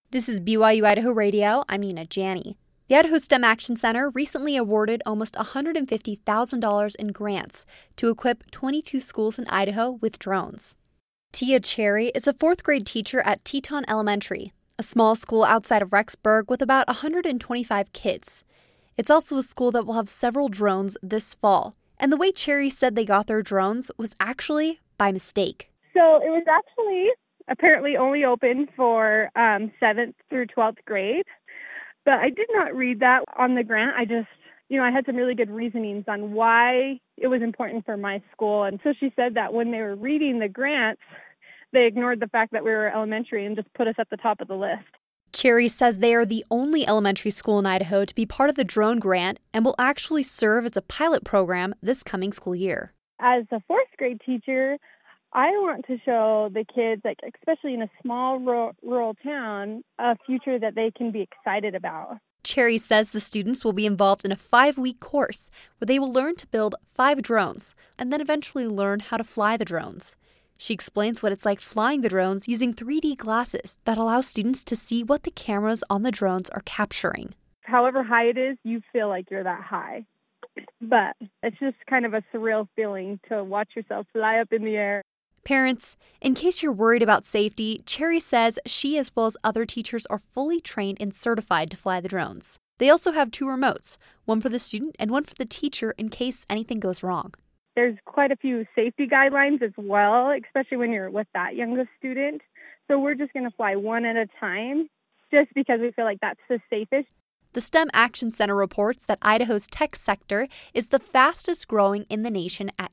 This is BYU Idaho Radio. I'm Nina Janney. The Idaho STEM Action Center recently awarded almost $150,000 in grants to equip 22 schools in Idaho with drones. Tia Cherry is a fourth grade teacher at Teton Elementary, a small school outside of Rexburg with about 125 kids. It's also a school that will have several drones this fall. And the way Cherry said they got their drones was actually by mistake. So it was actually apparently only open for 7th through 12th grade. But I did not read that on the grant. I had some really good reasonings on why it was important for my school. And so she said that when they were reading the grants, they ignored the fact that we were elementary and just put us at the top of the list. Cherry says they are the only elementary school in Idaho to be part of the drone grant and will actually serve as a pilot program this coming school year. As a fourth grade teacher, I want to show the kids, especially in a small rural town, a future that they can be excited about. Cherry says the students will be involved in a 5-week course where they will learn to build 5 drones and then eventually learn how to fly the drones. She explains what it's like flying the drones using 3D glasses that allow students to see what the cameras on the drones are capturing. However high it is, you feel like you're that high. But it's just kind of a surreal feeling to watch yourself fly up in the air. Parents, in case you're worried about safety, Cherry says she as well as other teachers are fully trained and certified to fly the drones. They also have 2 remotes, one for the student and one for the teacher in case anything goes wrong. There's quite a few safety guidelines as well, especially when you're with that youngest student. So we're just going to fly one at a time just because we feel like that's the safest. The STEM Action Center reports that Idaho's tech sector is the fastest growing in the nation at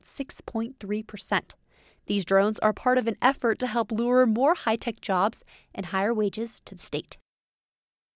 6.3%. These drones are part of an effort to help lure more high-tech jobs and higher wages to the state.